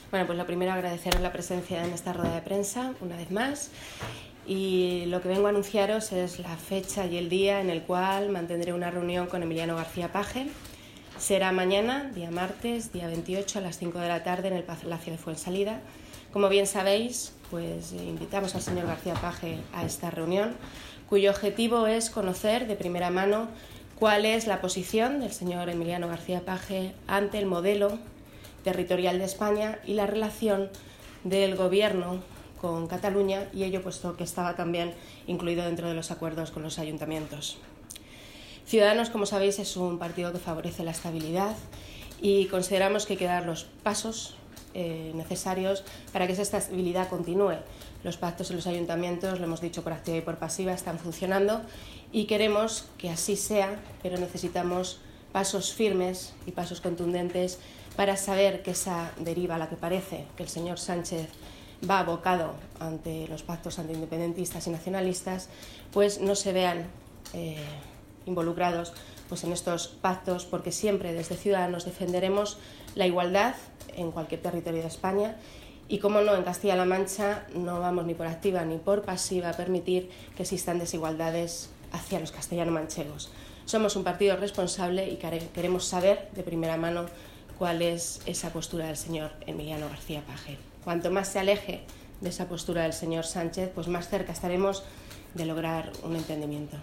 Bueno, pues lo primero, agradeceros la presencia en esta rueda de prensa, una vez más. Y lo que vengo a anunciaros es la fecha y el día en el cual mantendré una reunión con Emiliano García Paje. Será mañana, día martes, día 28, a las 5 de la tarde en el Palacio de Fuensalida. Como bien sabéis, pues invitamos al señor García Paje a esta reunión, cuyo objetivo es conocer de primera mano cuál es la posición del señor Emiliano García Paje ante el modelo territorial de España y la relación del Gobierno con Cataluña, y ello puesto que estaba también incluido dentro de los acuerdos con los ayuntamientos. Ciudadanos, como sabéis, es un partido que favorece la estabilidad y consideramos que hay que dar los pasos necesarios para que esa estabilidad continúe. Los pactos en los ayuntamientos, lo hemos dicho por activa y por pasiva, están funcionando y queremos que así sea, pero necesitamos pasos firmes y pasos contundentes para saber que esa deriva a la que parece que el señor Sánchez va abocado ante los pactos antiindependentistas y nacionalistas, pues no se vean involucrados pues en estos pactos, porque siempre desde Ciudadanos defenderemos la igualdad en cualquier territorio de España y, como no, en Castilla-La Mancha no vamos ni por activa ni por pasiva a permitir que existan desigualdades hacia los castellano-manchegos. Somos un partido responsable y queremos saber de primera mano cuál es esa postura del señor Emiliano García Paje. Cuanto más se aleje de esa postura del señor Sánchez, pues más cerca estaremos de lograr un entendimiento.